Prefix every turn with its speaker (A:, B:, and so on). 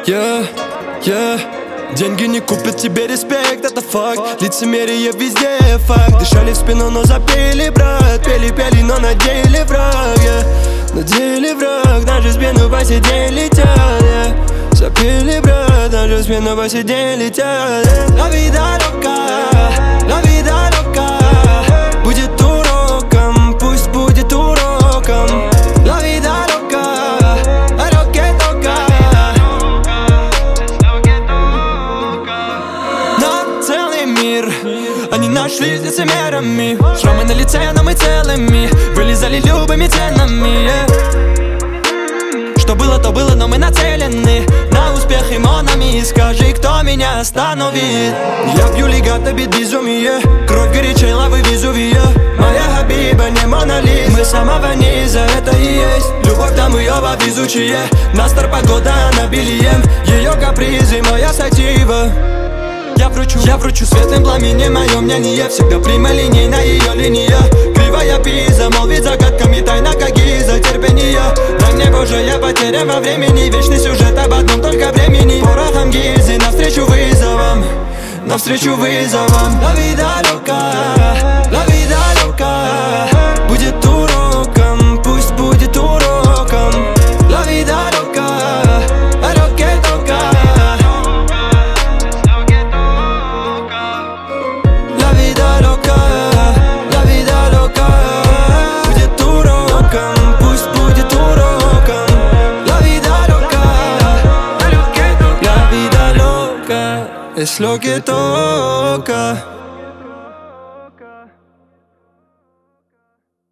A: Деньги не купят тебе респект, это факт. Лицемерие везде факт. Дышали в спину, но запели, брат. Пели, но на деле враг, На деле враг, даже в спину по сей день летят, Запели, брат, даже в спину по сей день летят, La vida loca, la vida loca. Будет уроком, пусть будет уроком. La vida loca, a lo que toca. На целый мир они нашли с лицемерами. Шрамы на лице, но мы целыми. Вылезали любыми ценами, Что было, то было, но мы нацелены на успех и монами. Скажи, кто меня остановит? Я пью легато, бит безумие. Кровь горячей лавы Везувия. Моя Хабиба не монолит. Мы с самого низа, это и есть любовь, там мы оба везучие. Настор погода, она бельем. Ее капризы, моя сатива. Я вручу светлым пламенем мое мнение. Всегда прямолинейна ее линия. Кривая пиза, молвит загадками тайна, как гиза терпения. Дай мне, Боже, я потерян во времени. Вечный сюжет об одном только времени. Порохом гильзы навстречу вызовам, навстречу вызовам. La vida loca, la vida loca. Будет уроком, пусть будет уроком. La vida loca, a lo que toca. La vida loca, la vida loca. Будет уроком, пусть будет уроком. La vida loca, a lo que toca. La vida loca es lo que toca.